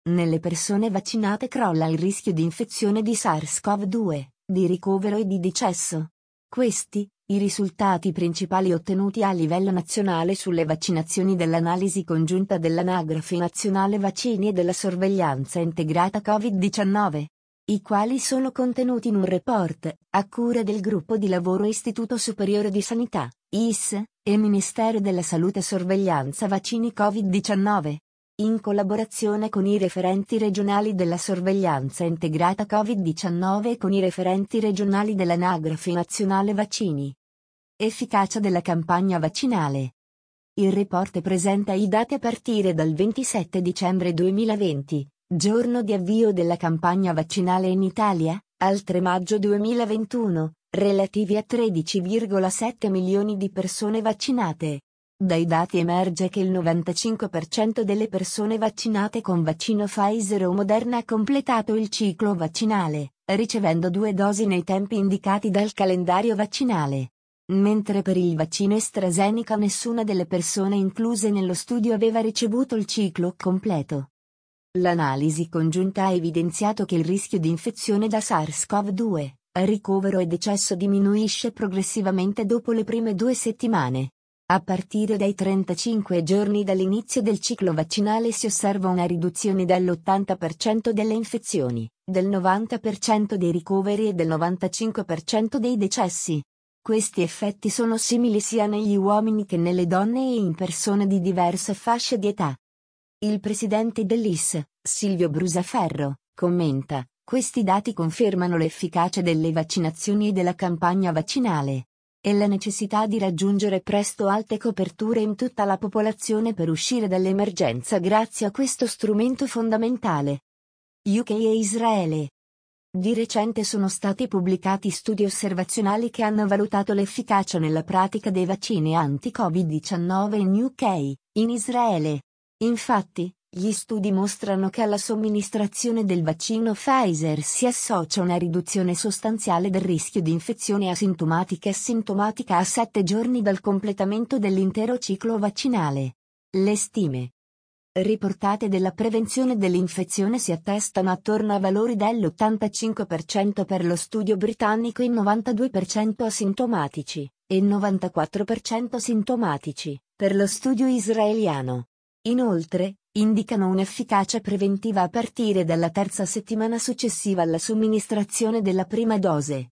Nelle persone vaccinate crolla il rischio di infezione di SARS-CoV-2, di ricovero e di decesso. Questi, i risultati principali ottenuti a livello nazionale sulle vaccinazioni dell'analisi congiunta dell'Anagrafe Nazionale Vaccini e della Sorveglianza Integrata Covid-19, i quali sono contenuti in un report, a cura del Gruppo di Lavoro Istituto Superiore di Sanità, IS, e Ministero della Salute Sorveglianza Vaccini Covid-19. In collaborazione con i referenti regionali della sorveglianza integrata Covid-19 e con i referenti regionali dell'Anagrafe Nazionale Vaccini. Efficacia della campagna vaccinale. Il report presenta i dati a partire dal 27 dicembre 2020, giorno di avvio della campagna vaccinale in Italia, al 3 maggio 2021, relativi a 13,7 milioni di persone vaccinate. Dai dati emerge che il 95% delle persone vaccinate con vaccino Pfizer o Moderna ha completato il ciclo vaccinale, ricevendo 2 dosi nei tempi indicati dal calendario vaccinale. Mentre per il vaccino AstraZeneca nessuna delle persone incluse nello studio aveva ricevuto il ciclo completo. L'analisi congiunta ha evidenziato che il rischio di infezione da SARS-CoV-2, ricovero e decesso diminuisce progressivamente dopo le prime 2 settimane. A partire dai 35 giorni dall'inizio del ciclo vaccinale si osserva una riduzione dell'80% delle infezioni, del 90% dei ricoveri e del 95% dei decessi. Questi effetti sono simili sia negli uomini che nelle donne e in persone di diverse fasce di età. Il presidente dell'IS, Silvio Brusaferro, commenta: questi dati confermano l'efficacia delle vaccinazioni e della campagna vaccinale e la necessità di raggiungere presto alte coperture in tutta la popolazione per uscire dall'emergenza grazie a questo strumento fondamentale. UK e Israele. Di recente sono stati pubblicati studi osservazionali che hanno valutato l'efficacia nella pratica dei vaccini anti-Covid-19 in UK, in Israele. Infatti, gli studi mostrano che alla somministrazione del vaccino Pfizer si associa una riduzione sostanziale del rischio di infezione asintomatica e sintomatica a 7 giorni dal completamento dell'intero ciclo vaccinale. Le stime riportate della prevenzione dell'infezione si attestano attorno a valori dell'85% per lo studio britannico e 92% asintomatici, e 94% sintomatici, per lo studio israeliano. Inoltre, indicano un'efficacia preventiva a partire dalla 3ª settimana successiva alla somministrazione della prima dose.